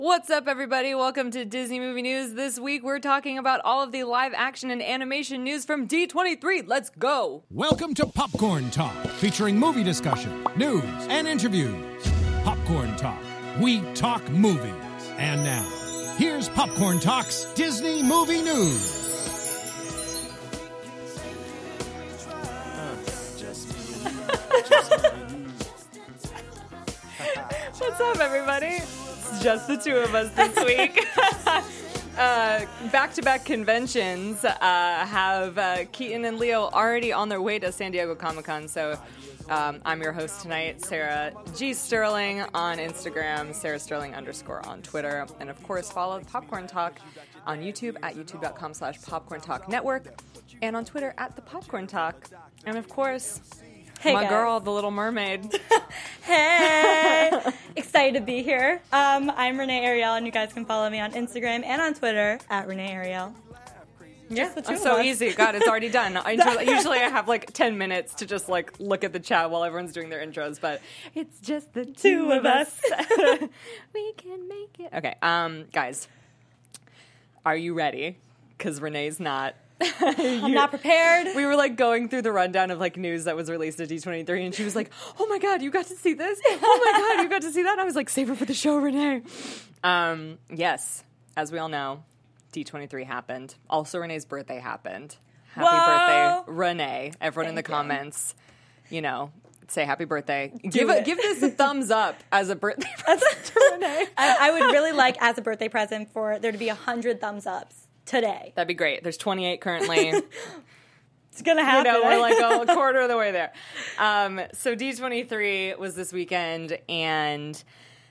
What's up, everybody? Welcome to Disney Movie News. This week, we're talking about all of the live action and animation news from D23. Let's go! Welcome to Popcorn Talk, featuring movie discussion, news, and interviews. Popcorn Talk. We talk movies. And now, here's Popcorn Talk's Disney Movie News. What's up, everybody? It's just the two of us this week. Back-to-back conventions have Keaton and Leo already on their way to San Diego Comic-Con, so I'm your host tonight, Sarah G. Sterling on Instagram, Sarah Sterling _ on Twitter, and of course follow Popcorn Talk on YouTube at youtube.com/Popcorn Talk Network, and on Twitter at The Popcorn Talk, and of course... Hey my guys. girl, the Little Mermaid. Hey! Excited to be here. I'm Renee Ariel, and you guys can follow me on Instagram and on Twitter at Renee Ariel. Yeah, the two of so us. easee. God, it's already done. Usually I have like 10 minutes to just like look at the chat while everyone's doing their intros, but it's just the two of us. We can make it. Okay, guys, are you ready? Because Renee's not. I'm not prepared. We were like going through the rundown of like news that was released at D23, and she was like, "Oh my God, you got to see this! Oh my God, you got to see that!" And I was like, "Save it for the show, Renee." Yes, as we all know, D23 happened. Also, Renee's birthday happened. Happy Whoa. birthday, Renee! Everyone in the Thank you. comments, say happy birthday. it. Give this a thumbs up as a birthday present to Renee. I would really like, as a birthday present, for there to be 100 thumbs ups today. That'd be great. There's 28 currently. It's gonna happen. We're like a quarter of the way there. So D23 was this weekend, and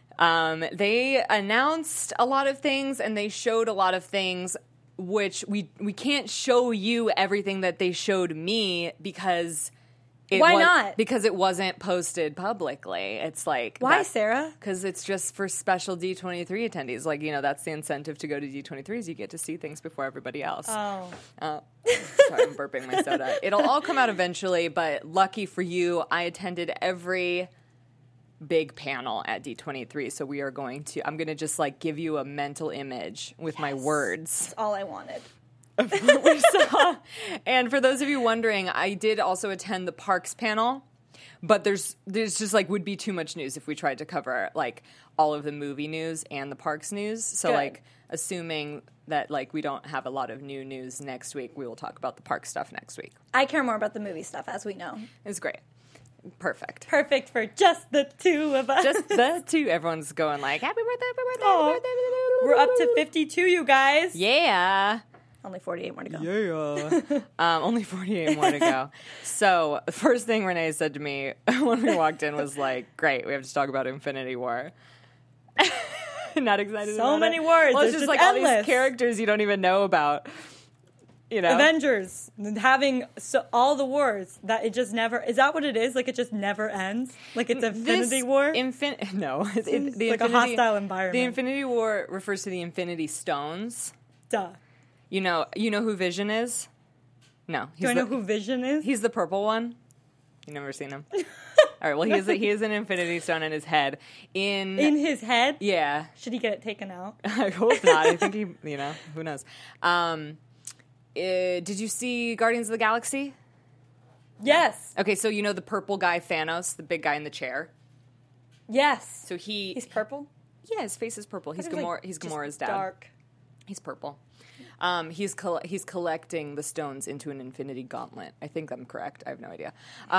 they announced a lot of things, and they showed a lot of things, which we can't show you everything that they showed me because... Why not? Because it wasn't posted publicly. It's like... Why, Sarah? Because it's just for special D23 attendees. Like, that's the incentive to go to D23 is you get to see things before everybody else. Oh. Sorry, I'm burping my soda. It'll all come out eventually, but lucky for you, I attended every big panel at D23, so I'm going to just, like, give you a mental image with my words. That's all I wanted. What we saw. And for those of you wondering, I did also attend the parks panel, but there's just like would be too much news if we tried to cover like all of the movie news and the parks news. So Good. like assuming that like we don't have a lot of new news next week, we will talk about the park stuff next week. I care more about the movie stuff, as we know. It's great. Perfect. Perfect for just the two of us. Just the two. Everyone's going like, happy birthday, happy birthday, Aw. happy birthday. We're up to 52, you guys. Yeah. Only 48 more to go. Yeah. Only 48 more to go. So the first thing Renee said to me when we walked in was like, great, we have to talk about Infinity War. Not excited So about many it. words. Well, it's It's just like just all these endless. characters you don't even know about. Avengers having all the wars that it just never is that what it is? Like it just never ends? Like it's Infinity War? No. Seems like a hostile environment. The Infinity War refers to the Infinity Stones. Duh. You know who Vision is? No. Do I know who Vision is? He's the purple one. You never seen him? All right. Well, he is an Infinity Stone in his head. In his head? Yeah. Should he get it taken out? I hope not. I think he. Who knows? Did you see Guardians of the Galaxy? Yes. Okay, so you know the purple guy Thanos, the big guy in the chair. Yes. So he's purple? Yeah, his face is purple. He's Gamora's dad. Dark. He's purple. He's collecting the stones into an Infinity Gauntlet. I think I'm correct. I have no idea.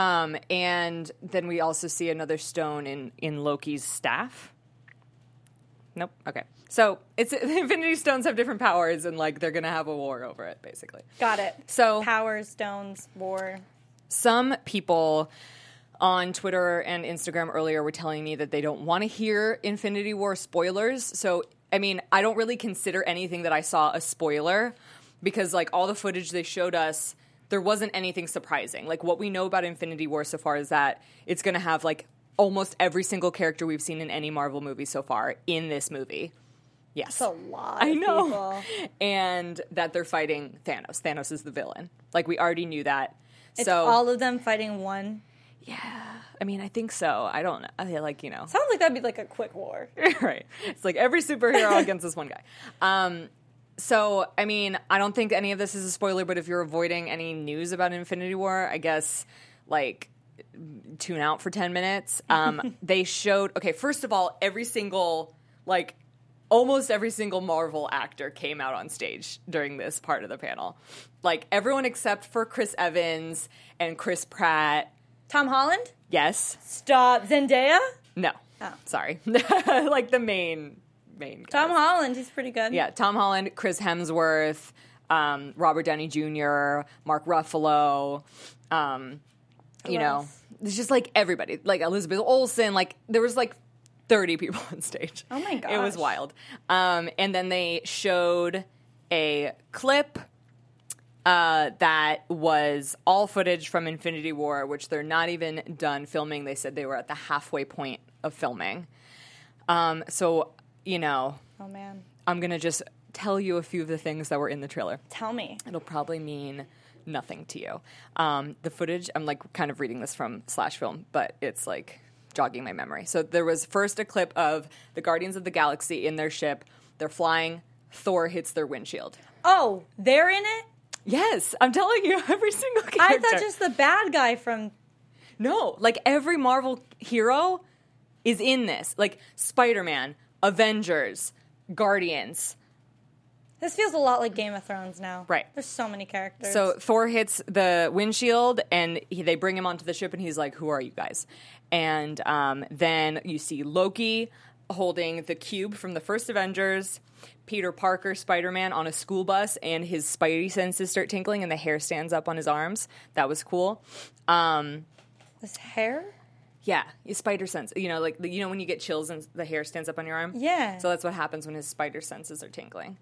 And then we also see another stone in Loki's staff. Nope. Okay. So the Infinity Stones have different powers, and like they're gonna have a war over it, basically. Got it. So Powers, stones, war. some people on Twitter and Instagram earlier were telling me that they don't want to hear Infinity War spoilers. So, I mean, I don't really consider anything that I saw a spoiler because, like, all the footage they showed us, there wasn't anything surprising. Like, what we know about Infinity War so far is that it's going to have, like, almost every single character we've seen in any Marvel movie so far in this movie. Yes. That's a lot of I know. people. And that they're fighting Thanos. Thanos is the villain. Like, we already knew that. It's so all of them fighting one. Yeah. I mean, I think so. I don't know. Like, Sounds like that'd be like a quick war. Right. It's like every superhero against this one guy. So, I mean, I don't think any of this is a spoiler, but if you're avoiding any news about Infinity War, I guess, like, tune out for 10 minutes. They showed, okay, first of all, almost every single Marvel actor came out on stage during this part of the panel. Like, everyone except for Chris Evans and Chris Pratt. Tom Holland? Yes. Stop. Zendaya? No. Oh. Sorry. Like, the main guys. Tom Holland, he's pretty good. Yeah, Tom Holland, Chris Hemsworth, Robert Downey Jr., Mark Ruffalo, you know, it's just like everybody, like Elizabeth Olsen, like there was like 30 people on stage. Oh my gosh. It was wild. And then they showed a clip that was all footage from Infinity War, which they're not even done filming. They said they were at the halfway point of filming. So, you know, oh man, I'm going to just tell you a few of the things that were in the trailer. Tell me. It'll probably mean nothing to you. The footage, I'm like kind of reading this from /film, but it's like jogging my memory. So there was first a clip of the Guardians of the Galaxy in their ship. They're flying. Thor hits their windshield. Oh, they're in it? Yes, I'm telling you, every single character. I thought just the bad guy from... No, like every Marvel hero is in this. Like Spider-Man, Avengers, Guardians. This feels a lot like Game of Thrones now. Right. There's so many characters. So Thor hits the windshield, and they bring him onto the ship, and he's like, who are you guys? And then you see Loki holding the cube from the first Avengers, Peter Parker, Spider-Man, on a school bus, and his spidey senses start tingling, and the hair stands up on his arms. That was cool. His hair? Yeah, his spider sense. You know, like when you get chills and the hair stands up on your arm? Yeah. So that's what happens when his spider senses are tingling.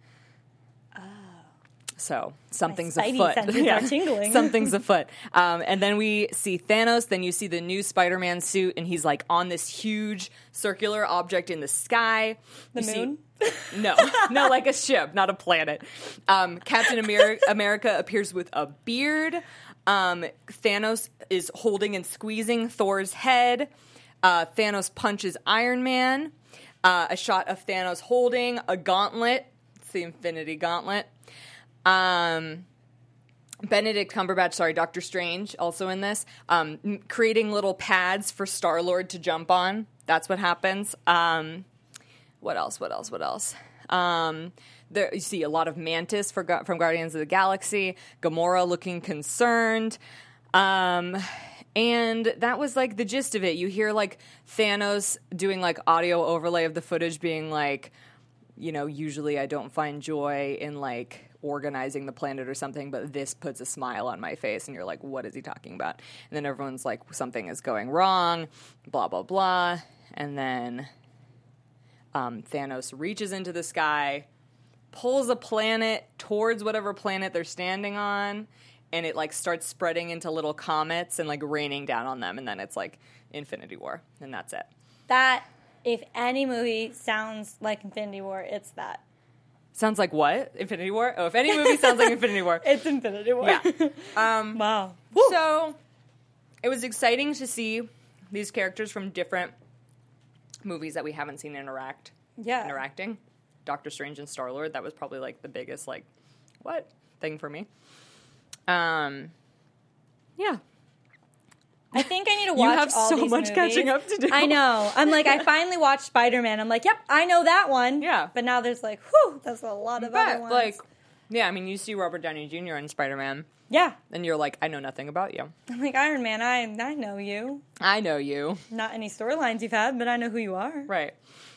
So something's afoot. Senses are tingling. Something's afoot. And then we see Thanos. Then you see the new Spider-Man suit, and he's like on this huge circular object in the sky. The moon? No, like a ship, not a planet. Captain America appears with a beard. Thanos is holding and squeezing Thor's head. Thanos punches Iron Man. A shot of Thanos holding a gauntlet. It's the Infinity Gauntlet. Benedict Cumberbatch, Doctor Strange, also in this, creating little pads for Star-Lord to jump on. That's what happens. What else? There you see a lot of Mantis from Guardians of the Galaxy. Gamora looking concerned. And that was like the gist of it. You hear like Thanos doing like audio overlay of the footage being like, you know, usually I don't find joy in like organizing the planet or something, but this puts a smile on my face, and you're like, what is he talking about? And then everyone's like, something is going wrong, blah, blah, blah. And then Thanos reaches into the sky, pulls a planet towards whatever planet they're standing on, and it like starts spreading into little comets and like raining down on them, and then it's like Infinity War, and that's it. That, if any movie sounds like Infinity War, it's that. Sounds like what? Infinity War? Oh, if any movie sounds like Infinity War. It's Infinity War. Yeah. Wow. So, it was exciting to see these characters from different movies that we haven't seen interacting. Doctor Strange and Star-Lord, that was probably like the biggest, like, what? Thing for me. Yeah. I think I need to watch all these movies. You have so much catching up to do. I know. I'm like, I finally watched Spider-Man. I'm like, yep, I know that one. Yeah. But now there's like, whew, that's a lot of other ones. Like, yeah, I mean, you see Robert Downey Jr. in Spider-Man. Yeah. And you're like, I know nothing about you. I'm like, Iron Man, I know you. I know you. Not any storylines you've had, but I know who you are. Right.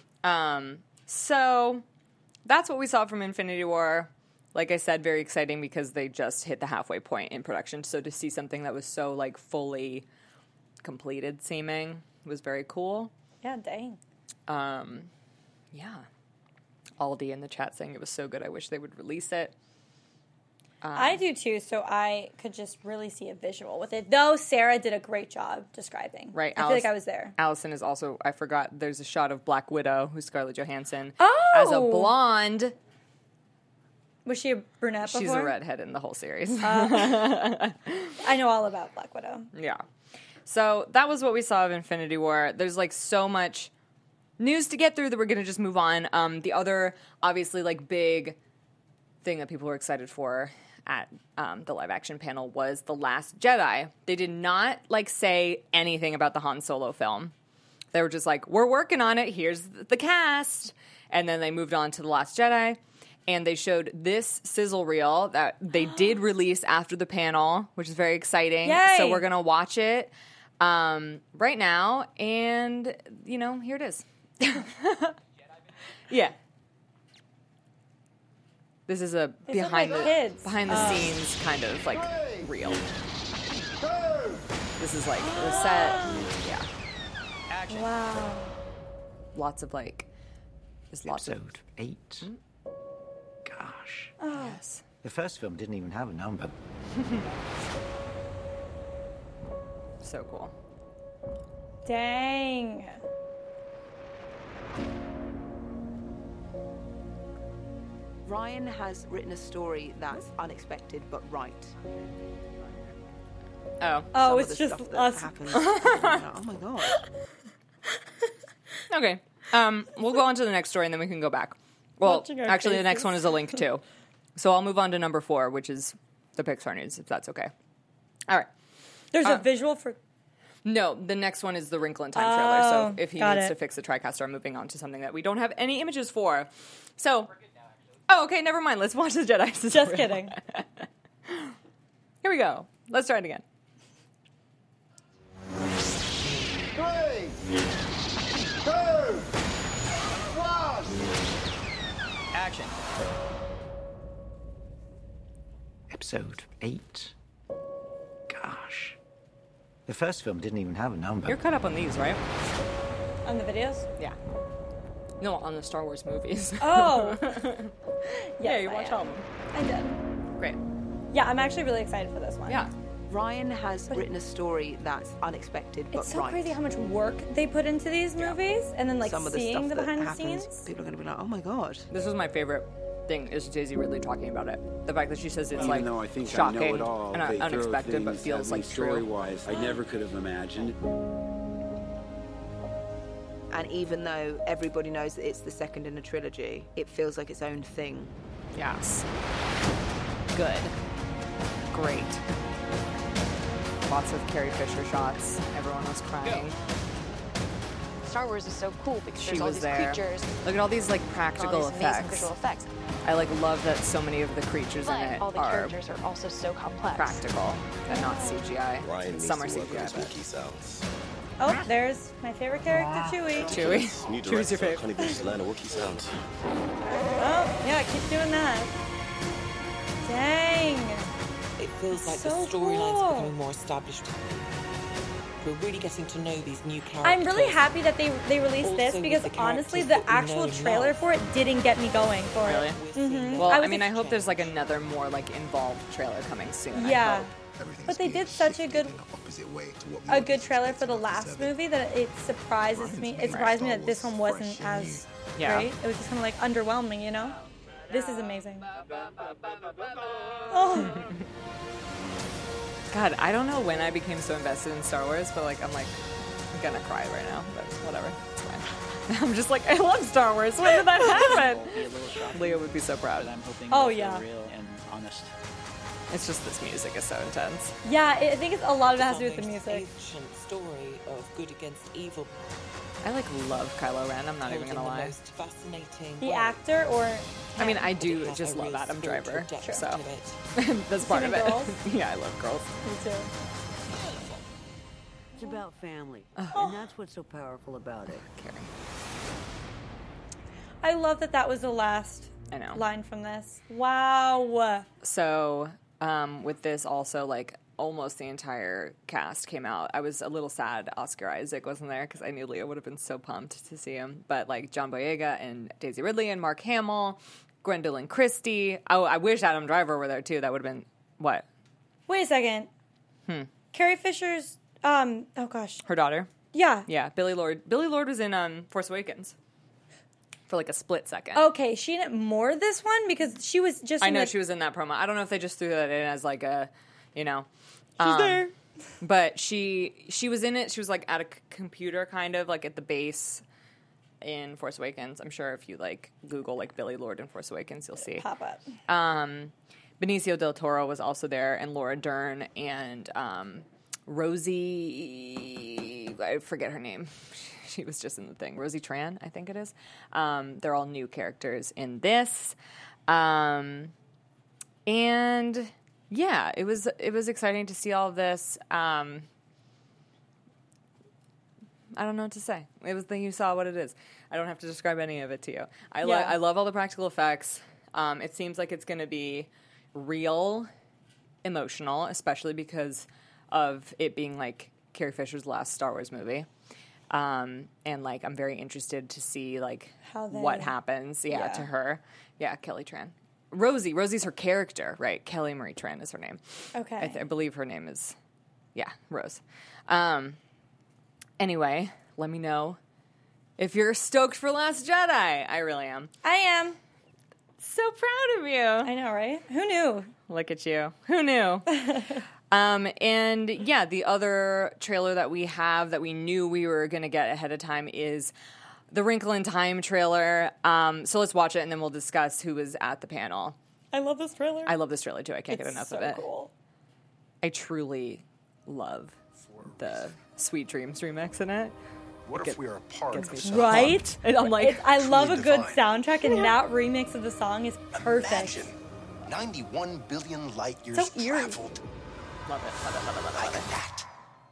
So, that's what we saw from Infinity War. Like I said, very exciting because they just hit the halfway point in production. So to see something that was so, like, fully completed seeming was very cool. Yeah, dang. Yeah. Aldi in the chat saying it was so good, I wish they would release it. I do too, so I could just really see a visual with it. Though Sarah did a great job describing. Right. I feel like I was there. Allison is also, I forgot, there's a shot of Black Widow, who's Scarlett Johansson. Oh! As a blonde. Was she a brunette before? She's a redhead in the whole series. I know all about Black Widow. Yeah. So that was what we saw of Infinity War. There's like so much news to get through that we're going to just move on. The other, obviously, like big thing that people were excited for at the live action panel was The Last Jedi. They did not like say anything about the Han Solo film. They were just like, we're working on it. Here's the cast. And then they moved on to The Last Jedi. And they showed this sizzle reel that they did release after the panel, which is very exciting. Yay. So we're going to watch it right now. And, you know, here it is. Yeah. This is a They look like kids. behind the scenes kind of like reel. This is like the set. Yeah. Wow. Lots of like there's lots of Episode 8. Gosh. yes. The first film didn't even have a number. So cool. Dang. Ryan has written a story that's unexpected but right. Oh. Oh, Some of it's the just stuff that us. happens. Oh my god. Okay. We'll go on to the next story and then we can go back. Well, Watching our actually, the next faces. one is a link too. So I'll move on to number 4, which is the Pixar news, if that's okay. All right. There's a visual for. No, the next one is the Wrinkle in Time trailer. So if he got needs it. to fix the TriCaster, I'm moving on to something that we don't have any images for. So, oh, okay, never mind. Let's watch the Jedi. Just kidding. Here we go. Let's try it again. 3, 2, 1. Action. Episode 8. Gosh. The first film didn't even have a number. You're caught up on these, right? On the videos? Yeah. No, on the Star Wars movies. Oh. Yeah, Yes, you I watch am. all of them. I did. Great. Yeah, I'm actually really excited for this one. Yeah. Ryan has written a story that's unexpected but It's so right. crazy how much work they put into these movies, and then like Some of the seeing stuff the that behind the happens, scenes. people are going to be like, oh my god. This was my favorite thing, is Daisy Ridley talking about it. The fact that she says it's Even like though I think shocking I know it all, and they throw unexpected, but things feels at me like true. story-wise I never could have imagined. And even though everybody knows that it's the second in a trilogy, it feels like its own thing. Yes. Good. Great. Lots of Carrie Fisher shots. Everyone was crying. Star Wars is so cool because She there's all was these there. creatures, Look at all these like and practical all these amazing effects. visual effects. I like love that so many of the creatures in But it all the are characters are also so complex. practical and not CGI. Ryan needs Some are to work on CGI, his but wiki sounds. Oh, there's my favorite character, Chewie. Chewie. New Chewie's your director, favorite. Honey Beach learn a wiki sounds. Oh, yeah, keep doing that. Dang. It feels like So the storyline's cool. becoming more established. We're really getting to know these new characters. I'm really happy that they released Also this with because the honestly, characters the that we actual know and trailer love. for it didn't get me going for Really? it. We're seeing Well, I I was mean, I hope exchange. there's like another more like involved trailer coming soon. I Yeah. hope. But they did such a good trailer for the last movie that it surprises me. It surprised me that this one wasn't as Yeah. great. It was just kind of like underwhelming, you know? This is amazing. Oh, God, I don't know when I became so invested in Star Wars, but like I'm gonna cry right now. But whatever, it's fine. I'm just like, I love Star Wars. When did that happen? Leo would be so proud. I'm hoping Oh, they'll yeah. feel real and honest. It's just this music is so intense. yeah, I think it's a lot of it has to do with the Almost music. ancient story of good against evil. I like love Kylo Ren. I'm not even told gonna in the lie. most fascinating The way. actor or I mean, I But it do had just a love real Adam spiritual Driver, depth so to it. that's part of Even it. girls? Yeah, I love girls. me too. It's about family, and that's what's so powerful about it. Carrie. I love that was the last I know. line from this. Wow. So with this also, like, almost the entire cast came out. I was a little sad Oscar Isaac wasn't there because I knew Leo would have been so pumped to see him. But, like, John Boyega and Daisy Ridley and Mark Hamill, Gwendolyn Christie. Oh, I wish Adam Driver were there, too. That would have been, what? Wait a second. Carrie Fisher's, oh gosh. Her daughter? Yeah. Yeah, Billy Lord. Billy Lord was in Force Awakens for, like, a split second. Okay, she in it more this one because she was just I in know the, she was in that promo. I don't know if they just threw that in as, like, a, you know. She's there. But she was in it. She was like at a computer, kind of like at the base in Force Awakens. I'm sure if you like Google like Billie Lourd in Force Awakens, you'll see Pop up. Benicio del Toro was also there, and Laura Dern, and Rosie. I forget her name. She was just in the thing. Rosie Tran, I think it is. They're all new characters in this, and yeah, it was exciting to see all of this. I don't know what to say. It was you saw what it is. I don't have to describe any of it to you. I love all the practical effects. It seems like it's going to be real emotional, especially because of it being like Carrie Fisher's last Star Wars movie. And like I'm very interested to see like what happens to her. Yeah, Kelly Tran. Rosie's her character, right? Kelly Marie Tran is her name. Okay. I believe her name is Rose. Anyway, let me know if you're stoked for Last Jedi. I really am. I am. So proud of you. I know, right? Who knew? Look at you. Who knew? And yeah, the other trailer that we have that we knew we were going to get ahead of time is the Wrinkle in Time trailer. So let's watch it and then we'll discuss who was at the panel. I love this trailer. I love this trailer too. I can't get enough of it. Cool. I truly love the Sweet Dreams remix in it. What if we are a part of this? Right? And I'm like, I love a good soundtrack, and that remix of the song is perfect. Imagine 91 billion light years So eerie. traveled. love it. Like that.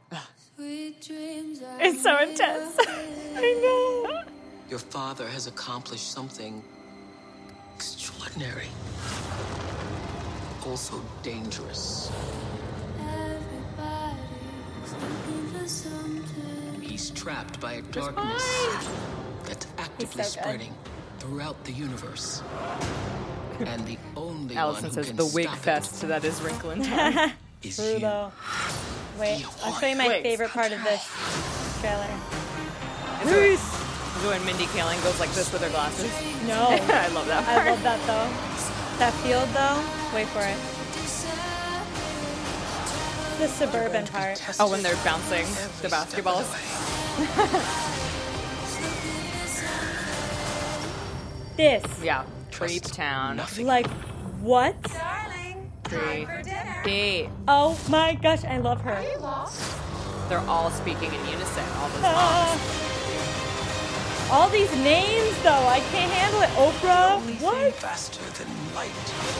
It's so intense. I know. Your father has accomplished something extraordinary. Also dangerous. He's trapped by a darkness that's actively spreading throughout the universe. And the only Allison one who says can the wig stop fest that is Wrinkle in Time. is True, you. though. Wait, I'll show you my Wait. favorite part of this trailer. Is when Mindy Kaling goes like this with her glasses. No. I love that part. I love that, though. That field, though. Wait for it. The suburban part. Oh, when they're bouncing the basketballs. This. Yeah. Creep Town. Like, what? Creepy. Oh my gosh, I love her. They're all speaking in unison. All those moms. All these names, though, I can't handle it. Oprah, what? Faster than light.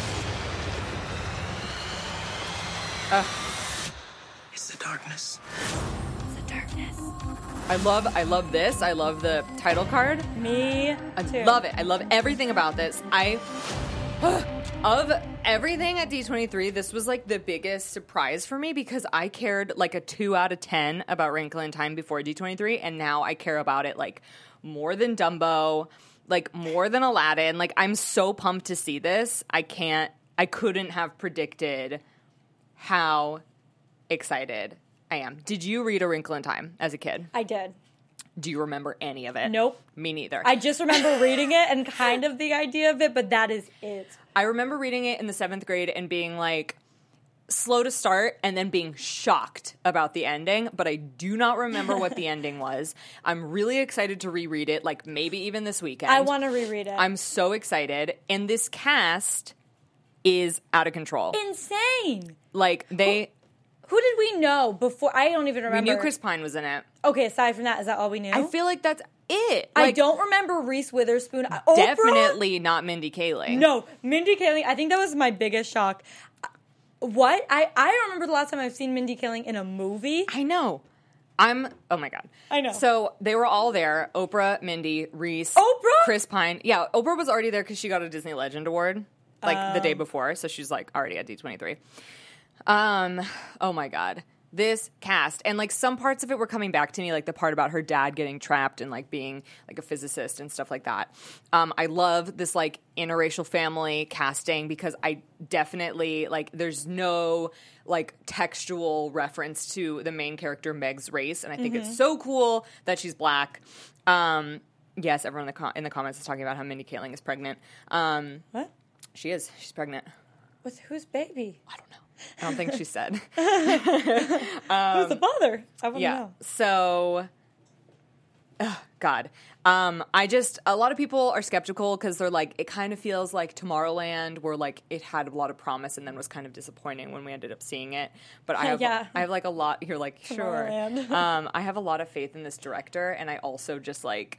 It's the darkness. The darkness. I love this. I love the title card. Me I too. love it. I love everything about this. Of everything at D23, this was like the biggest surprise for me because I cared like a 2 out of 10 about Wrinkle in Time before D23, and now I care about it like more than Dumbo, like more than Aladdin. Like I'm so pumped to see this. I couldn't have predicted how excited I am. Did you read A Wrinkle in Time as a kid? I did. Do you remember any of it? Nope. Me neither. I just remember reading it and kind of the idea of it, but that is it. I remember reading it in the 7th grade and being like slow to start and then being shocked about the ending, but I do not remember what the ending was. I'm really excited to reread it, like maybe even this weekend. I want to reread it. I'm so excited. And this cast is out of control. Insane. Like they... Who did we know before? I don't even remember. We knew Chris Pine was in it. Okay, aside from that, is that all we knew? I feel like that's it. I Like, don't remember Reese Witherspoon. definitely not Mindy Kaling. No, Mindy Kaling. I think that was my biggest shock. What? I don't remember the last time I've seen Mindy Kaling in a movie. I know. Oh my God. I know. So they were all there. Oprah, Mindy, Reese. Oprah? Chris Pine. Yeah, Oprah was already there because she got a Disney Legend Award like the day before. So she's like already at D23. Oh my God. This cast. And like some parts of it were coming back to me, like the part about her dad getting trapped and like being like a physicist and stuff like that. I love this like interracial family casting because I definitely like there's no like textual reference to the main character Meg's race. And I think it's so cool that she's black. Yes, everyone in the comments is talking about how Mindy Kaling is pregnant. What? She is. She's pregnant. With whose baby? I don't know. I don't think she said. Who's the father? I want to know. So, God. A lot of people are skeptical because they're like, it kind of feels like Tomorrowland, where like it had a lot of promise and then was kind of disappointing when we ended up seeing it. But I have like a lot. You're like, sure. I have a lot of faith in this director, and I also just like,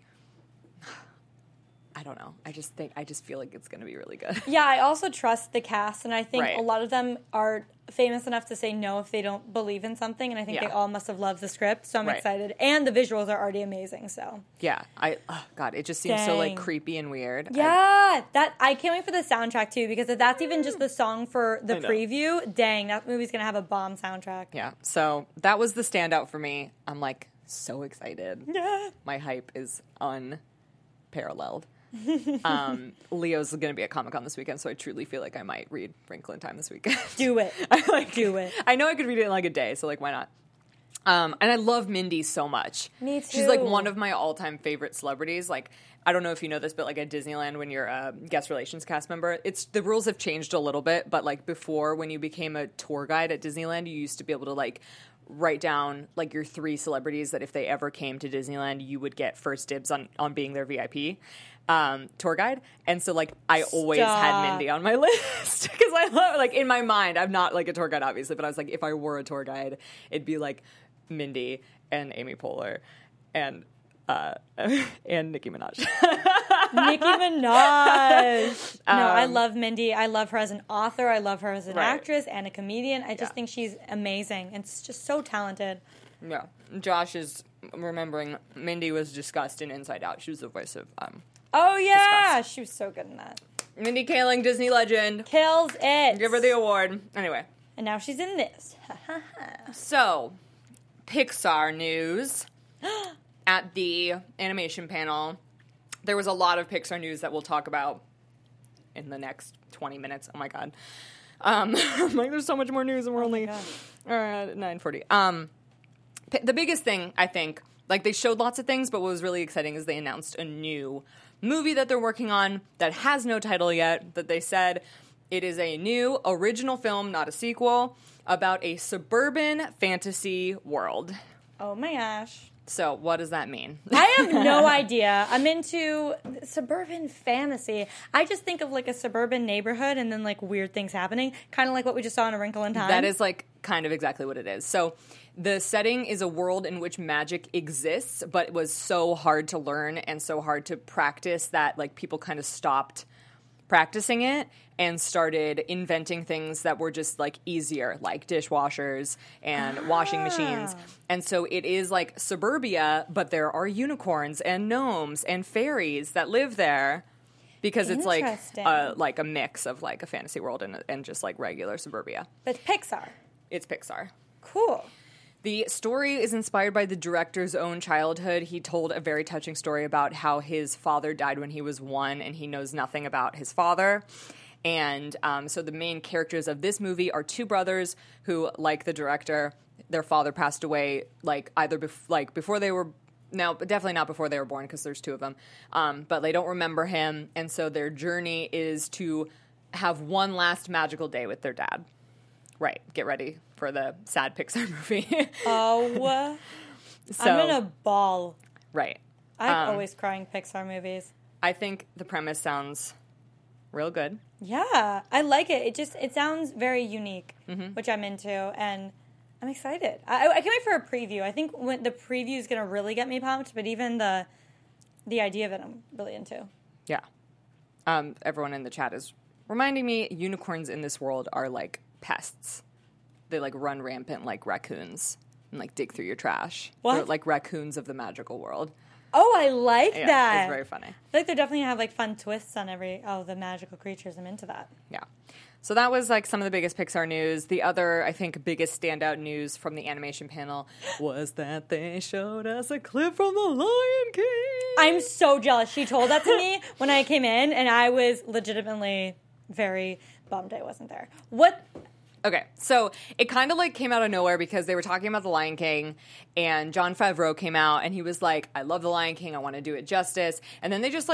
I don't know. I just feel like it's going to be really good. Yeah, I also trust the cast, and I think a lot of them are famous enough to say no if they don't believe in something, and I think they all must have loved the script, so I'm excited. And the visuals are already amazing, so. Yeah, God, it just seems so like creepy and weird. Yeah, I can't wait for the soundtrack too, because if that's even just the song for the preview, dang, that movie's going to have a bomb soundtrack. Yeah, so that was the standout for me. I'm like so excited. Yeah. My hype is unparalleled. Leo's going to be at Comic-Con this weekend, so I truly feel like I might read Wrinkle in Time this weekend. Do it. Do it. I know I could read it in like a day, so like why not? And I love Mindy so much. Me too. She's like one of my all-time favorite celebrities. Like, I don't know if you know this, but like at Disneyland, when you're a guest relations cast member, the rules have changed a little bit, but like before, when you became a tour guide at Disneyland, you used to be able to like write down like your 3 celebrities that if they ever came to Disneyland, you would get first dibs on being their VIP tour guide. And so like I always had Mindy on my list because I love, like, in my mind, I'm not like a tour guide obviously, but I was like, if I were a tour guide, it'd be like Mindy and Amy Poehler and Nicki Minaj. Nicki Minaj. No, I love Mindy. I love her as an author. I love her as an actress and a comedian. I just think she's amazing and just so talented. Yeah. Josh is remembering Mindy was discussed in Inside Out. She was the voice of oh yeah, Disgust. she was so good in that. Mindy Kaling, Disney legend. Kills it. Give her the award. Anyway. And now she's in this. So, Pixar news. At the animation panel, there was a lot of Pixar news that we'll talk about in the next 20 minutes. Oh my God. I'm like, there's so much more news and we're only at 9:40. The biggest thing, I think, like they showed lots of things, but what was really exciting is they announced a new movie that they're working on that has no title yet, that they said it is a new original film, not a sequel, about a suburban fantasy world. Oh my gosh. So, what does that mean? I have no idea. I'm into suburban fantasy. I just think of like a suburban neighborhood and then like weird things happening, kind of like what we just saw in A Wrinkle in Time. That is like kind of exactly what it is. So, the setting is a world in which magic exists, but it was so hard to learn and so hard to practice that like people kind of stopped practicing it and started inventing things that were just like easier, like dishwashers and washing machines. And so it is like suburbia, but there are unicorns and gnomes and fairies that live there because it's like a mix of like a fantasy world and just like regular suburbia. But Pixar. It's Pixar. Cool. The story is inspired by the director's own childhood. He told a very touching story about how his father died when he was 1 and he knows nothing about his father. And so the main characters of this movie are 2 brothers who, like the director, their father passed away like either before they were – no, definitely not before they were born because there's 2 of them. But they don't remember him. And so their journey is to have one last magical day with their dad. Right. Get ready for the sad Pixar movie. Oh. So, I'm in a ball. Right. I'm always crying Pixar movies. I think the premise sounds real good. Yeah. I like it. It sounds very unique, which I'm into, and I'm excited. I can't wait for a preview. I think when the preview is going to really get me pumped, but even the idea of it I'm really into. Yeah. Everyone in the chat is reminding me unicorns in this world are like pests. They like run rampant like raccoons and like dig through your trash. What? They're like raccoons of the magical world. Oh, I like that. It's very funny. I feel like they definitely have like fun twists on the magical creatures. I'm into that. Yeah. So that was like some of the biggest Pixar news. The other, I think, biggest standout news from the animation panel was that they showed us a clip from The Lion King. I'm so jealous. She told that to me when I came in, and I was legitimately very bummed I wasn't there. What? Okay, so it kind of like came out of nowhere because they were talking about The Lion King, and Jon Favreau came out, and he was like, I love The Lion King, I want to do it justice. And then they just like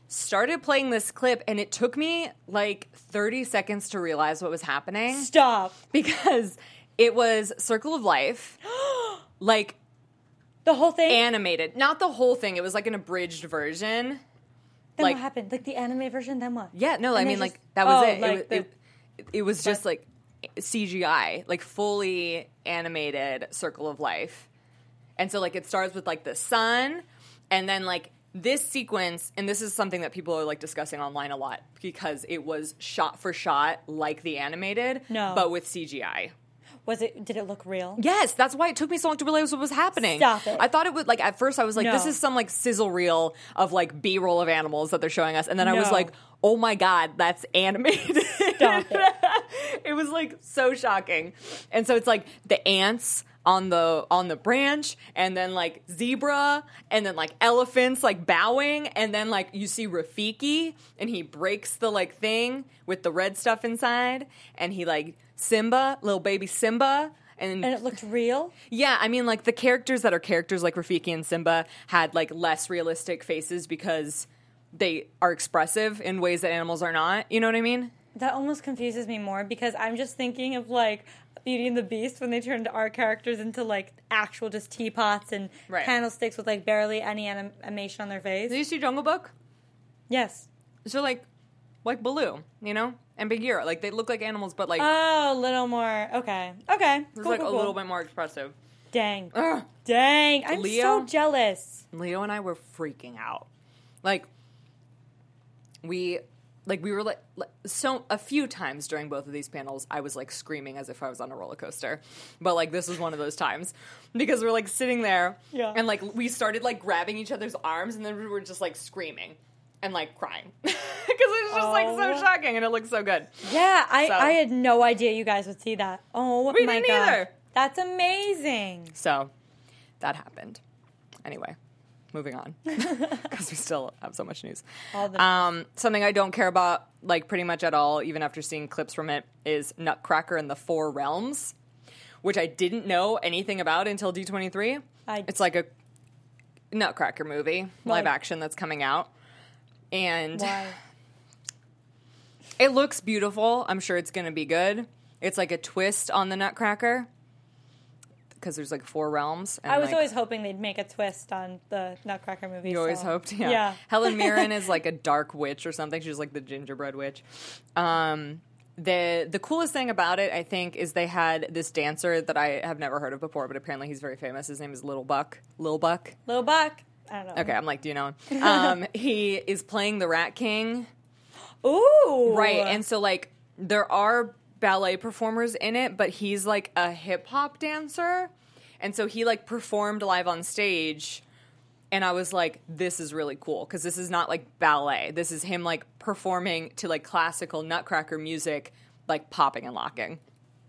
started playing this clip, and it took me like 30 seconds to realize what was happening. Stop. Because it was Circle of Life, like the whole thing? animated. Not the whole thing. It was like an abridged version. Then like, what happened? Like the anime version, then what? Yeah, no, And I they mean, just- like, that was oh, it. like It was just like CGI, like fully animated Circle of Life. And so, like, it starts with like the sun, and then like this sequence, and this is something that people are like discussing online a lot because it was shot for shot like the animated, No. but with CGI. Did it look real? Yes, that's why it took me so long to realize what was happening. Stop it. I thought it would, like, at first I was like, No. this is some, like, sizzle reel of, like, B-roll of animals that they're showing us. And then I was No. like, oh my God, that's animated. Stop it. It was, like, so shocking. And so it's, like, the ants on the branch, and then, like, zebra, and then, like, elephants, like, bowing, and then, like, you see Rafiki, and he breaks the, like, thing with the red stuff inside, and he, like, Simba, little baby Simba. And it looked real? Yeah, I mean, like, the characters that are characters like Rafiki and Simba had, like, less realistic faces because they are expressive in ways that animals are not. You know what I mean? That almost confuses me more because I'm just thinking of, like, Beauty and the Beast when they turned our characters into, like, actual just teapots and Right. candlesticks with, like, barely any animation on their face. Did you see Jungle Book? Yes. So, like Baloo, you know? And Bagheera. Like, they look like animals, but, like, Oh, a little more. Okay. Okay. it was, Cool, like, cool, a cool. little bit more expressive. Dang. Ugh. Dang. I'm Leo? so jealous. Leo and I were freaking out. Like, we were like so a few times during both of these panels I was like screaming as if I was on a roller coaster. But like this was one of those times because we're like sitting there and like we started like grabbing each other's arms and then we were just like screaming and like crying because it was just like so shocking and it looked so good. Yeah, So- I had no idea you guys would see that. Oh We my didn't god. either. That's amazing. So that happened. Anyway, moving on because we still have so much news. Something I don't care about like pretty much at all, even after seeing clips from it, is Nutcracker in the Four Realms, which I didn't know anything about until D23. It's like a Nutcracker movie, live action that's coming out. And Why? it looks beautiful. I'm sure it's going to be good. It's like a twist on the Nutcracker because there's like 4 realms. And I was like, always hoping they'd make a twist on the Nutcracker movie. You always so- hoped? Yeah. Yeah. Helen Mirren is like a dark witch or something. She's like the gingerbread witch. The coolest thing about it, I think, is they had this dancer that I have never heard of before, but apparently he's very famous. His name is Lil Buck. Little Buck. I don't know. Okay, I'm like, do you know him? He is playing the Rat King. Ooh. Right, and so like there are ballet performers in it, but he's like a hip hop dancer. And so he like performed live on stage, and I was like, this is really cool because this is not like ballet. This is him like performing to like classical Nutcracker music, like popping and locking.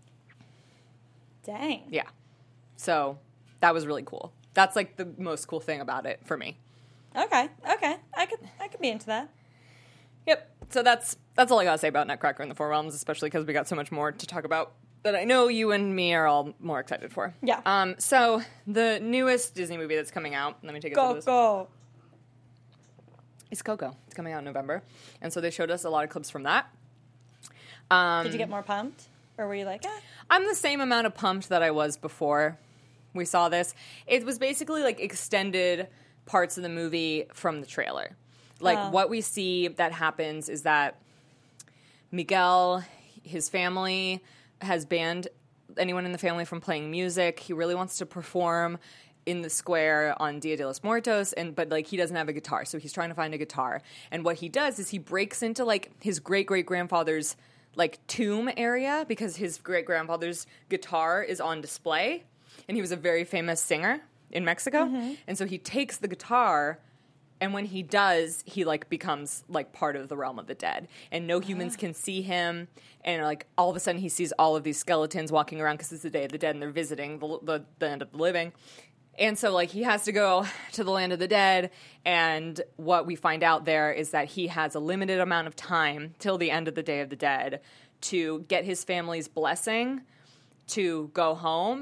Dang. Yeah. So that was really cool. That's like the most cool thing about it for me. Okay. I could be into that. Yep. So that's all I gotta say about Nutcracker in the Four Realms, especially because we got so much more to talk about that I know you and me are all more excited for. Yeah. So the newest Disney movie that's coming out, let me take a look at this. Go. It's Coco. It's coming out in November. And so they showed us a lot of clips from that. Did you get more pumped? Or were you like, I'm the same amount of pumped that I was before we saw this. It was basically like extended parts of the movie from the trailer. Like what we see that happens is that Miguel, his family, has banned anyone in the family from playing music. He really wants to perform in the square on Dia de los Muertos, but like he doesn't have a guitar, so he's trying to find a guitar. And what he does is he breaks into like his great-great-grandfather's like tomb area because his great-grandfather's guitar is on display, and he was a very famous singer in Mexico. Mm-hmm. And so he takes the guitar, and when he does, he like becomes like part of the realm of the dead, and no humans can see him. And like all of a sudden, he sees all of these skeletons walking around because it's the Day of the Dead, and they're visiting the land of the living. And so like he has to go to the land of the dead, and what we find out there is that he has a limited amount of time till the end of the Day of the Dead to get his family's blessing to go home.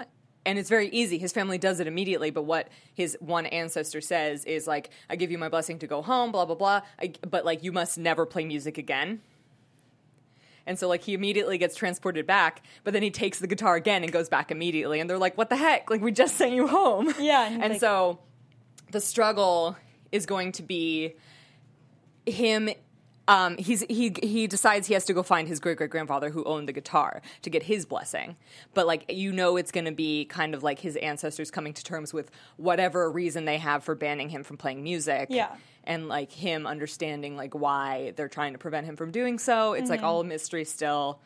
and it's very easy. His family does it immediately, but what his one ancestor says is, like, I give you my blessing to go home, blah, blah, blah, but, like, you must never play music again. And so, like, he immediately gets transported back, but then he takes the guitar again and goes back immediately. And they're like, what the heck? Like, we just sent you home. Yeah. And like, so the struggle is going to be him. He decides he has to go find his great-great-grandfather who owned the guitar to get his blessing. But, like, it's going to be kind of like his ancestors coming to terms with whatever reason they have for banning him from playing music. Yeah. And, like, him understanding, like, why they're trying to prevent him from doing so. It's, like, all a mystery still.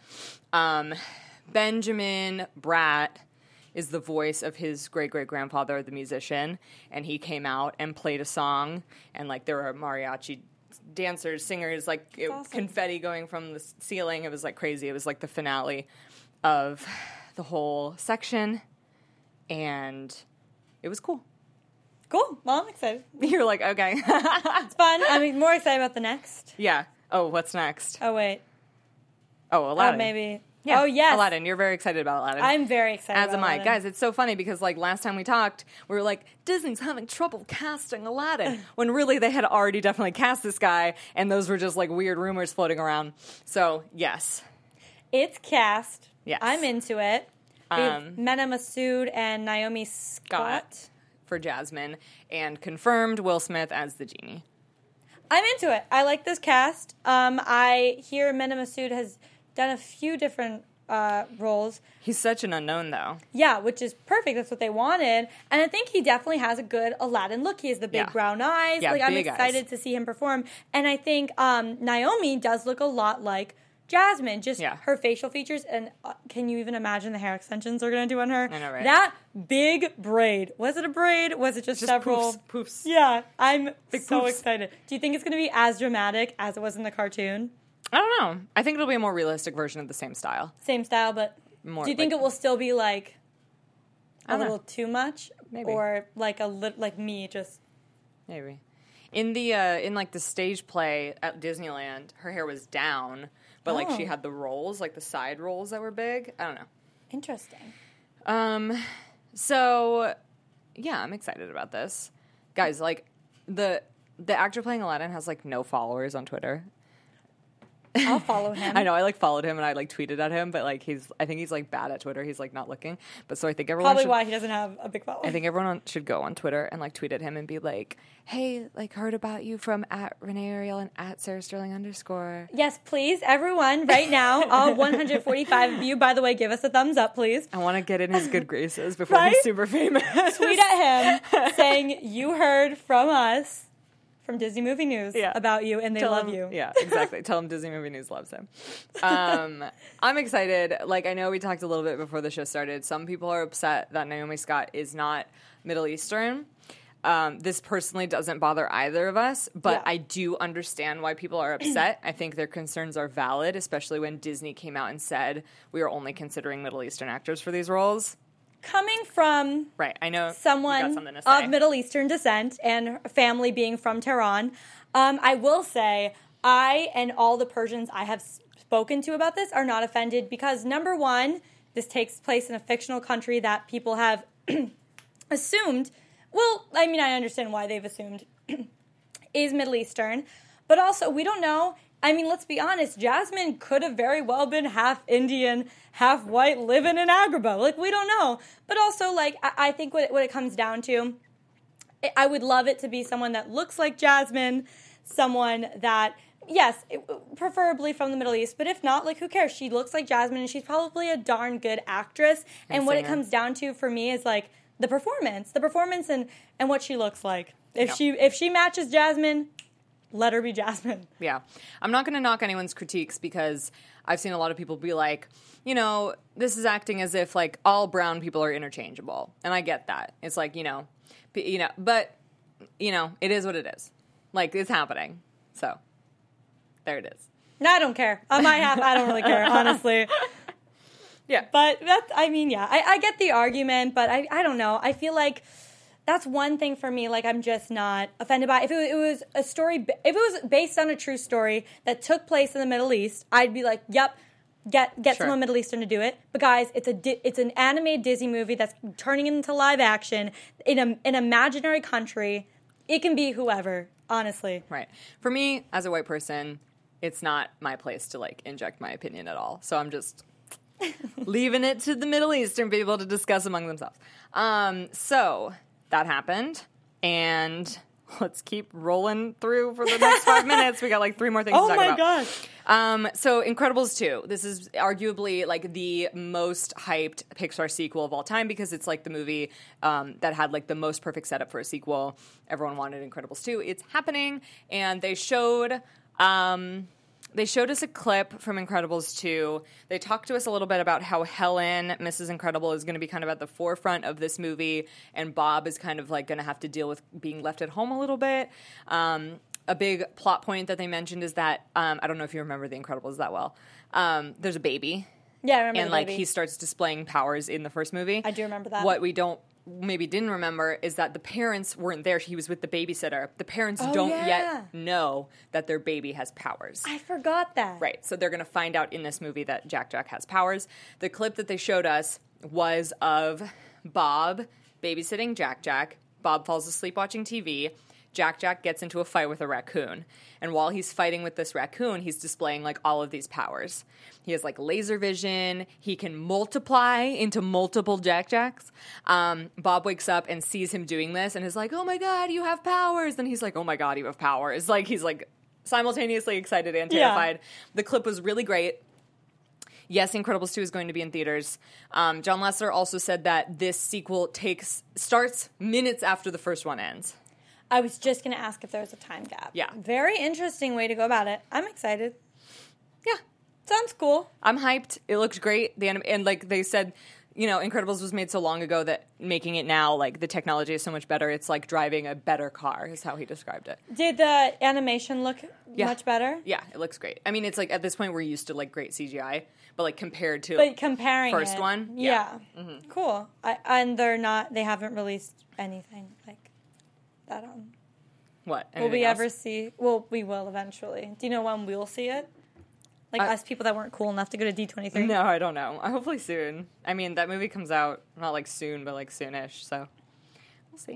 Benjamin Bratt is the voice of his great-great-grandfather, the musician. And he came out and played a song. And, like, there were mariachi dancers, singers, like, awesome. Confetti going from the ceiling. It was, like, crazy. It was, like, the finale of the whole section. And it was cool. Cool. Well, I'm excited. You're like, okay. It's fun. I'm more excited about the next. Yeah. Oh, what's next? Oh, wait. Oh, Aladdin. Maybe. Yeah. Oh, yes. Aladdin. You're very excited about Aladdin. I'm very excited As about am I. Aladdin. Guys, it's so funny because, like, last time we talked, we were like, Disney's having trouble casting Aladdin. When really they had already definitely cast this guy, and those were just, like, weird rumors floating around. So, yes. It's cast. Yes. I'm into it. We have Mena Massoud and Naomi Scott for Jasmine, and confirmed Will Smith as the genie. I'm into it. I like this cast. I hear Mena Massoud has done a few different roles. He's such an unknown, though. Yeah, which is perfect. That's what they wanted. And I think he definitely has a good Aladdin look. He has the big brown eyes. Yeah, like, I'm big excited eyes. to see him perform. And I think Naomi does look a lot like Jasmine. Just her facial features. And can you even imagine the hair extensions they're going to do on her? I know, right? That big braid. Was it a braid? Was it just several? Poofs. Yeah, I'm so poofs. excited. Do you think it's going to be as dramatic as it was in the cartoon? I don't know. I think it'll be a more realistic version of the same style. Same style, but More do you think like- it will still be like I a don't know. little too much? Maybe. Or like like me, just Maybe. In the stage play at Disneyland, her hair was down, but like she Oh. had the rolls, like the side rolls that were big. I don't know. interesting. So yeah, I'm excited about this. Guys, like the actor playing Aladdin has like no followers on Twitter. I'll follow him. I know, I like followed him and I like tweeted at him, but like I think he's like bad at Twitter. He's like not looking. But so I think everyone Probably should, why he doesn't have a big following. I think everyone should go on Twitter and like tweet at him and be like, hey, like heard about you from at Renee Ariel and at Sarah Sterling _ Yes, please, everyone, right now, all 145 of you, by the way, give us a thumbs up, please. I want to get in his good graces before Right? he's super famous. Tweet at him saying you heard from us, from Disney Movie News, about you, and they love you. Yeah, exactly. Tell him Disney Movie News loves him. I'm excited. Like, I know we talked a little bit before the show started. Some people are upset that Naomi Scott is not Middle Eastern. This personally doesn't bother either of us, but I do understand why people are upset. I think their concerns are valid, especially when Disney came out and said we are only considering Middle Eastern actors for these roles. Coming from Right, I know someone you got something to say. of Middle Eastern descent and family being from Tehran, I will say I and all the Persians I have spoken to about this are not offended because, number one, this takes place in a fictional country that people have assumed, well, I mean, I understand why they've assumed is Middle Eastern, but also we don't know. I mean, let's be honest, Jasmine could have very well been half Indian, half white, living in Agrabah. Like, we don't know. But also, like, I think what it comes down to, I would love it to be someone that looks like Jasmine, someone that, yes, preferably from the Middle East, but if not, like, who cares? She looks like Jasmine, and she's probably a darn good actress. And what it comes down to for me is, like, the performance and what she looks like. If she matches Jasmine, let her be Jasmine. Yeah. I'm not going to knock anyone's critiques because I've seen a lot of people be like, you know, this is acting as if like all brown people are interchangeable. And I get that. It's like, but it is what it is. Like, it's happening. So there it is. I don't care. On my half, I don't really care, honestly. Yeah. But I get the argument, but I don't know. I feel like that's one thing for me, like, I'm just not offended by it. If it was a story, if it was based on a true story that took place in the Middle East, I'd be like, yep, Get Sure. someone Middle Eastern to do it. But guys, it's an animated Disney movie that's turning into live action in an imaginary country. It can be whoever, honestly. Right. For me, as a white person, it's not my place to like inject my opinion at all. So I'm just leaving it to the Middle Eastern people to discuss among themselves. So that happened, and let's keep rolling through for the next 5 minutes. We got like 3 more things to talk about. Oh my gosh. So Incredibles 2. This is arguably like the most hyped Pixar sequel of all time because it's like the movie that had like the most perfect setup for a sequel. Everyone wanted Incredibles 2. It's happening, and they showed us a clip from Incredibles 2. They talked to us a little bit about how Helen, Mrs. Incredible, is going to be kind of at the forefront of this movie, and Bob is kind of like going to have to deal with being left at home a little bit. A big plot point that they mentioned is that, I don't know if you remember The Incredibles that well, there's a baby. Yeah, I remember And the like baby. he starts displaying powers in the first movie. I do remember that. What we didn't remember is that the parents weren't there. He was with the babysitter. The parents don't yet know that their baby has powers. I forgot that. Right. So they're going to find out in this movie that Jack Jack has powers. The clip that they showed us was of Bob babysitting Jack Jack. Bob falls asleep watching TV. Jack Jack gets into a fight with a raccoon. And while he's fighting with this raccoon, he's displaying like all of these powers. He has like laser vision. He can multiply into multiple Jack Jacks. Bob wakes up and sees him doing this and is like, oh my God, you have powers. And he's like, oh my God, you have powers. Like he's like simultaneously excited and terrified. Yeah. The clip was really great. Yes, Incredibles 2 is going to be in theaters. John Lasseter also said that this sequel starts minutes after the first one ends. I was just going to ask if there was a time gap. Yeah. Very interesting way to go about it. I'm excited. Yeah. Sounds cool. I'm hyped. It looks great. And like they said, you know, Incredibles was made so long ago that making it now, like the technology is so much better. It's like driving a better car is how he described it. Did the animation look much better? Yeah, it looks great. I mean, it's like at this point we're used to like great CGI, but like compared to first one. Yeah. Mm-hmm. Cool. They haven't released anything like that on. What? Will we ever see? Well, we will eventually. Do you know when we'll see it? Like us people that weren't cool enough to go to D23? No, I don't know. Hopefully soon. I mean, that movie comes out not like soon, but like soonish. So we'll see.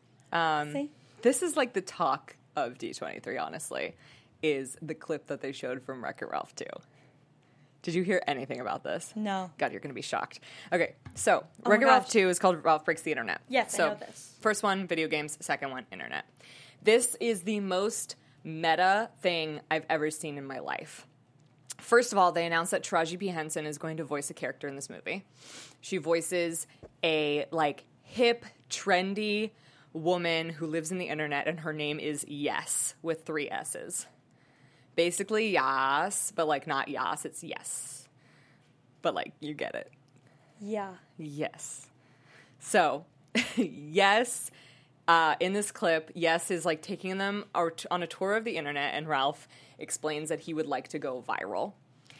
This is like the talk of D23, honestly, is the clip that they showed from Wreck-It Ralph 2. Did you hear anything about this? No. God, you're going to be shocked. Okay, so Wreck-It Ralph 2 is called Ralph Breaks the Internet. Yes, I know this. First one, video games. Second one, internet. This is the most meta thing I've ever seen in my life. First of all, they announced that Taraji P. Henson is going to voice a character in this movie. She voices a, like, hip, trendy woman who lives in the internet, and her name is Yes, with 3 S's. Basically, Yas, but, like, not Yas, it's Yes. But, like, you get it. Yeah. Yes. So, Yes, in this clip, Yes is, like, taking them on a tour of the internet, and Ralph explains that he would like to go viral.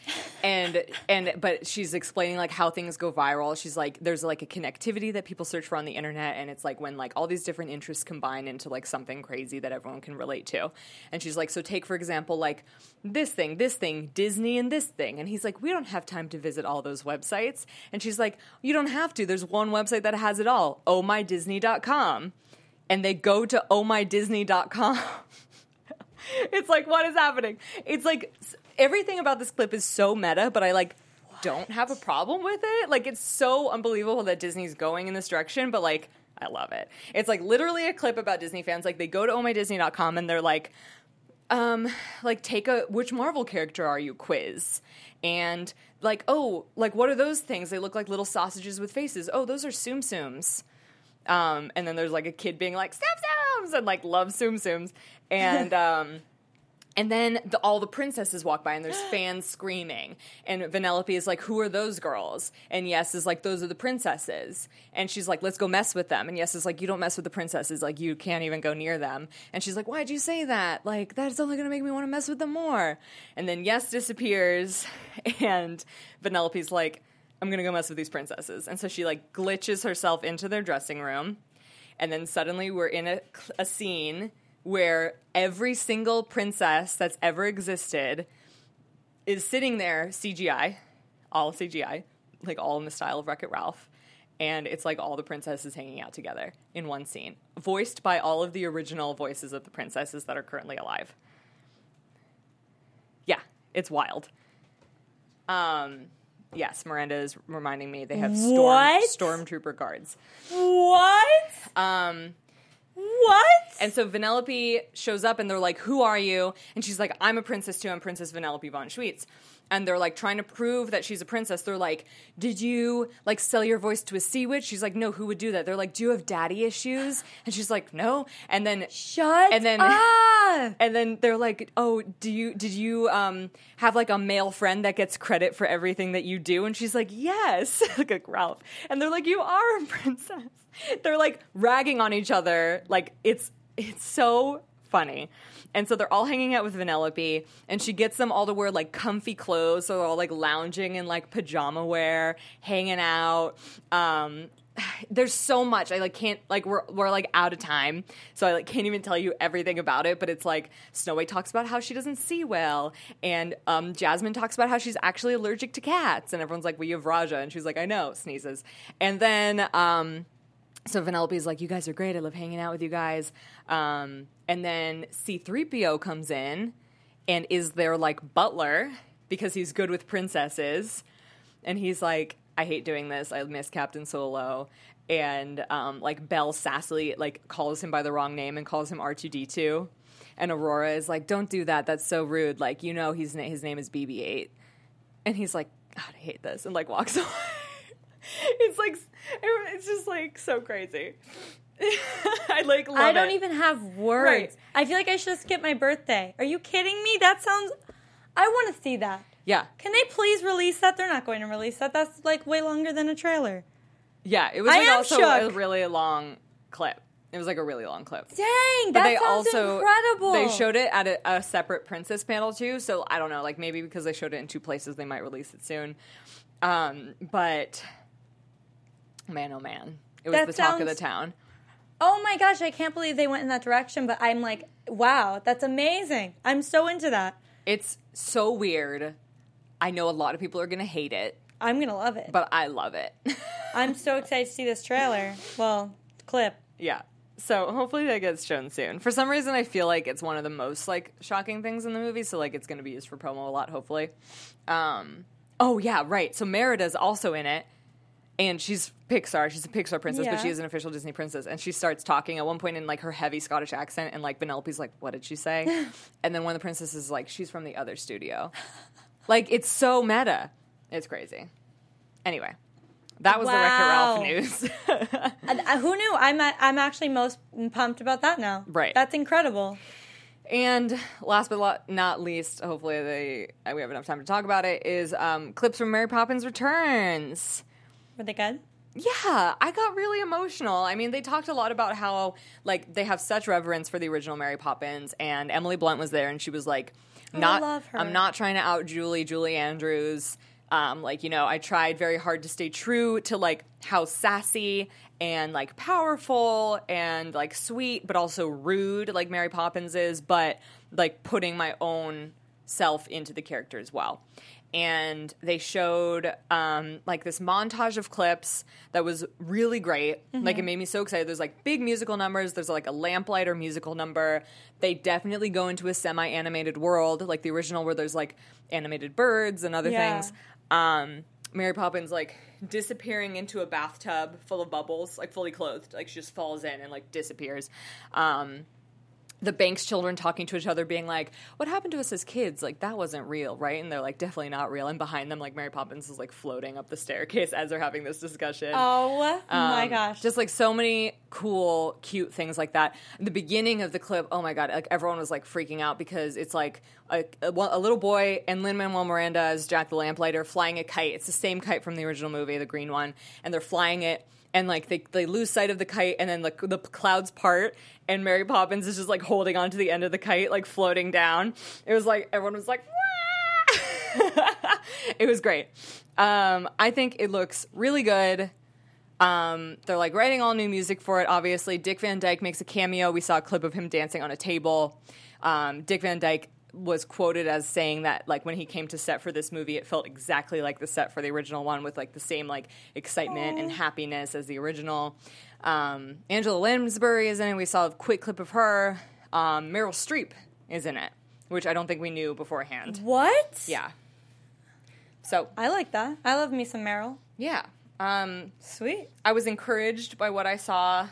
But she's explaining like how things go viral. She's like, there's like a connectivity that people search for on the internet, and it's like when like all these different interests combine into like something crazy that everyone can relate to. And she's like, so take for example like this thing, Disney, and this thing. And he's like, we don't have time to visit all those websites. And she's like, you don't have to. There's one website that has it all, ohmydisney.com. And they go to ohmydisney.com. It's like, what is happening? It's like everything about this clip is so meta, but I like don't have a problem with it. Like it's so unbelievable that Disney's going in this direction, but like I love it. It's like literally a clip about Disney fans. Like they go to ohmydisney.com and they're like take a which Marvel character are you quiz. And like, oh, like what are those things? They look like little sausages with faces. Oh, those are Tsum Tsums. And then there's like a kid being like Tsum Tsums and like loves Tsum Tsums. And then all the princesses walk by and there's fans screaming. And Vanellope is like, who are those girls? And Yes is like, those are the princesses. And she's like, let's go mess with them. And Yes is like, you don't mess with the princesses. Like, you can't even go near them. And she's like, why'd you say that? Like, that's only going to make me want to mess with them more. And then Yes disappears. And Vanellope's like, I'm going to go mess with these princesses. And so she like glitches herself into their dressing room. And then suddenly we're in a scene where every single princess that's ever existed is sitting there, CGI, all CGI, like all in the style of Wreck-It Ralph. And it's like all the princesses hanging out together in one scene, voiced by all of the original voices of the princesses that are currently alive. Yeah, it's wild. Yes, Miranda is reminding me they have stormtrooper guards. What? What? And so Vanellope shows up and they're like, who are you? And she's like, I'm a princess too. I'm Princess Vanellope von Schweetz. And they're like trying to prove that she's a princess. They're like, did you like sell your voice to a sea witch? She's like, no, who would do that? They're like, do you have daddy issues? And she's like, no. And then shut up. And then they're like, oh, did you have like a male friend that gets credit for everything that you do? And she's like, yes, like Ralph. And they're like, you are a princess. They're like ragging on each other. Like it's so funny. And so they're all hanging out with Vanellope, and she gets them all to wear like comfy clothes, so they're all like lounging in like pajama wear, hanging out. There's so much. I like can't like we're like out of time, so I like can't even tell you everything about it. But it's like Snow White talks about how she doesn't see well, and Jasmine talks about how she's actually allergic to cats, and everyone's like, "Well, you have Raja," and she's like, "I know," sneezes, and then. So Vanellope's like, you guys are great. I love hanging out with you guys. And then C-3PO comes in and is their, like, butler because he's good with princesses. And he's like, I hate doing this. I miss Captain Solo. And, like, Belle sassily, like, calls him by the wrong name and calls him R2-D2. And Aurora is like, don't do that. That's so rude. Like, you know his name is BB-8. And he's like, God, I hate this. And, like, walks away. It's like, it's just like so crazy. I like love it. I don't even have words. Right. I feel like I should have skipped my birthday. Are you kidding me? That sounds, I want to see that. Yeah. Can they please release that? They're not going to release that. That's like way longer than a trailer. Yeah, it was like also a really long clip. It was like a really long clip. Dang, that sounds incredible. They showed it at a separate princess panel too, so I don't know, like maybe because they showed it in two places, they might release it soon. But... man, oh man. It was the talk of the town. Oh my gosh, I can't believe they went in that direction, but I'm like, wow, that's amazing. I'm so into that. It's so weird. I know a lot of people are going to hate it. I'm going to love it. But I love it. I'm so excited to see this trailer. Well, clip. Yeah. So hopefully that gets shown soon. For some reason, I feel like it's one of the most, like, shocking things in the movie, so, like, it's going to be used for promo a lot, hopefully. Oh, yeah, right. So Merida's also in it. And she's Pixar. She's a Pixar princess, but she is an official Disney princess. And she starts talking at one point in, like, her heavy Scottish accent. And, like, Vanellope's like, what did she say? And then one of the princesses is like, she's from the other studio. Like, it's so meta. It's crazy. Anyway, that was the Wreck-It Ralph news. Who knew? I'm actually most pumped about that now. Right. That's incredible. And last but not least, hopefully we have enough time to talk about it, is clips from Mary Poppins Returns. Were they good? Yeah, I got really emotional. I mean, they talked a lot about how, like, they have such reverence for the original Mary Poppins, and Emily Blunt was there, and she was like, I love her. I'm not trying to out Julie Andrews. Like, you know, I tried very hard to stay true to, like, how sassy and, like, powerful and, like, sweet, but also rude, like Mary Poppins is, but, like, putting my own self into the character as well. And they showed, like, this montage of clips that was really great. Mm-hmm. Like, it made me so excited. There's, like, big musical numbers. There's, like, a lamplighter musical number. They definitely go into a semi-animated world, like the original, where there's, like, animated birds and other things. Mary Poppins, like, disappearing into a bathtub full of bubbles, like, fully clothed. Like, she just falls in and, like, disappears. The Banks children talking to each other, being like, what happened to us as kids? Like, that wasn't real, right? And they're like, definitely not real. And behind them, like, Mary Poppins is, like, floating up the staircase as they're having this discussion. Oh, my gosh. Just, like, so many cool, cute things like that. The beginning of the clip, oh, my God, like, everyone was, like, freaking out because it's, like, a little boy and Lin-Manuel Miranda as Jack the Lamplighter flying a kite. It's the same kite from the original movie, the green one. And they're flying it. And, like, they lose sight of the kite, and then, like, the clouds part, and Mary Poppins is just, like, holding on to the end of the kite, like, floating down. It was, like, everyone was like, wah! It was great. I think it looks really good. They're, like, writing all new music for it, obviously. Dick Van Dyke makes a cameo. We saw a clip of him dancing on a table. Dick Van Dyke was quoted as saying that, like, when he came to set for this movie, it felt exactly like the set for the original one, with like the same like excitement and happiness as the original. Angela Lansbury is in it. We saw a quick clip of her. Meryl Streep is in it, which I don't think we knew beforehand. What? Yeah. So I like that. I love me some Meryl. Yeah. Sweet. I was encouraged by what I saw,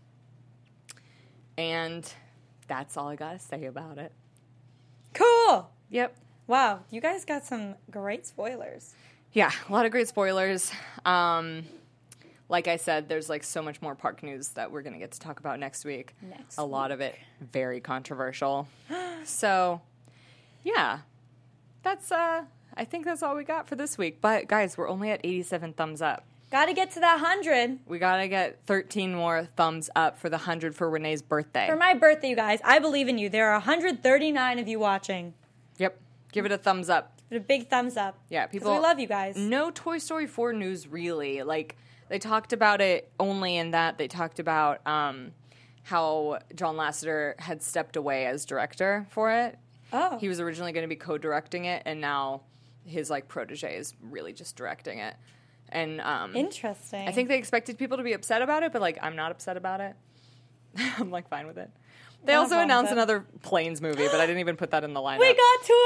and that's all I gotta say about it. Cool. Yep. Wow, you guys got some great spoilers. Yeah, a lot of great spoilers. Like I said, there's like so much more park news that we're gonna get to talk about next week. A lot of it very controversial. So, yeah, that's I think that's all we got for this week. But guys, we're only at 87 thumbs up. Gotta get to that 100. We gotta get 13 more thumbs up for the 100 for Renee's birthday. For my birthday, you guys, I believe in you. There are 139 of you watching. Yep. Give it a thumbs up. Give it a big thumbs up. Yeah, people. We love you guys. No Toy Story 4 news, really. Like, they talked about it only in that they talked about how John Lasseter had stepped away as director for it. Oh. He was originally going to be co-directing it, and now his, like, protege is really just directing it. And interesting. I think they expected people to be upset about it, but like I'm not upset about it. I'm like fine with it. They also announced another Planes movie, but I didn't even put that in the lineup. We got to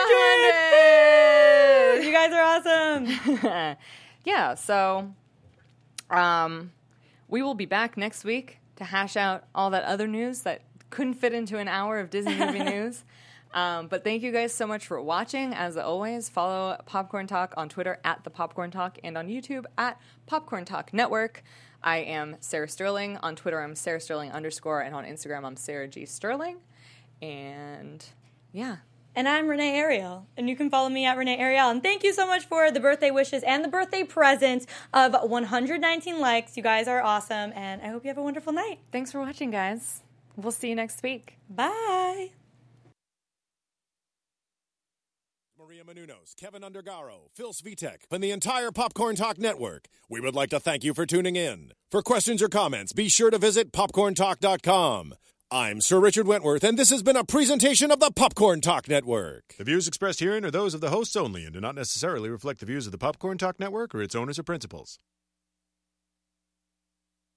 100! You guys are awesome. Yeah, so we will be back next week to hash out all that other news that couldn't fit into an hour of Disney movie news. But thank you guys so much for watching. As always, follow Popcorn Talk on Twitter at The Popcorn Talk and on YouTube at Popcorn Talk Network. I am Sarah Sterling. On Twitter, I'm Sarah Sterling _ and on Instagram, I'm Sarah G. Sterling. And yeah. And I'm Renee Ariel. And you can follow me at Renee Ariel. And thank you so much for the birthday wishes and the birthday present of 119 likes. You guys are awesome. And I hope you have a wonderful night. Thanks for watching, guys. We'll see you next week. Bye. Maria Menounos, Kevin Undergaro, Phil Svitek, and the entire Popcorn Talk Network. We would like to thank you for tuning in. For questions or comments, be sure to visit popcorntalk.com. I'm Sir Richard Wentworth, and this has been a presentation of the Popcorn Talk Network. The views expressed herein are those of the hosts only and do not necessarily reflect the views of the Popcorn Talk Network or its owners or principals.